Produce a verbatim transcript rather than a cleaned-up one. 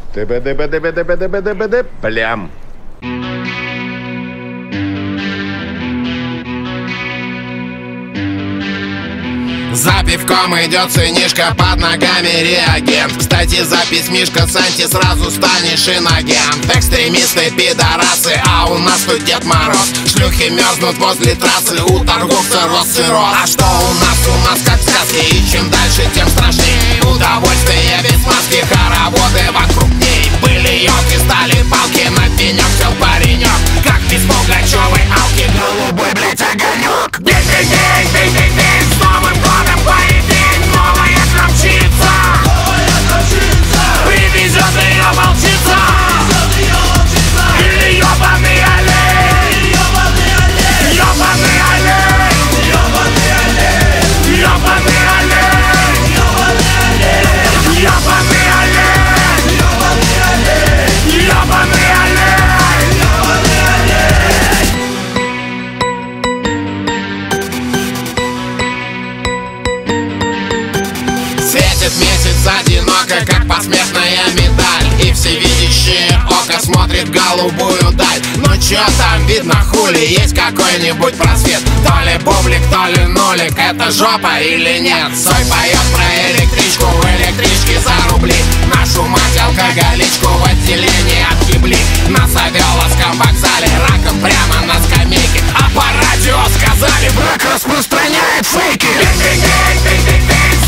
Ты-бы-ды-бы-ды-бы-ды-бы-ды-бы-ды, блям. За пивком идет сынишка, под ногами реагент. Кстати, запись Мишка Санти, сразу станешь инагент. Экстремисты, пидорасы, а у нас тут Дед Мороз. Шлюхи мерзнут возле трассы, у торговца рос сырос. А что у нас? У нас как в сказке, и чем дальше, тем страшнее. Удовольствие без маски, хороводы вокруг ней. Были елки, стали палки, на пенек сел паренек. Как без Пугачевой алки, голубой, блять, огонек. День-день-день, день-день-день, с Новым годом поединок, новая кромчица. Привезет ее волчица. Или ёбаный олень. Ёбаный олень. Ёбаный олень. Ёбаный олень. Ёбаный олень. Ёбаный олень. Ёбаный олень. Светит месяц одиноко, как посмертная медаль. И всевидящее око смотрит в голубую даль. Ну чё там видно, хули, есть какой-нибудь просвет? То ли бублик, то ли нулик, это жопа или нет? Сой поет про электричку, в электричке за рубли. Нашу мать алкоголичку в отделении отъебли. Нас обвела в вокзале, раком прямо на скамейке. А по радио сказали, брак распространяет фейки. День-день-день, день-день-день.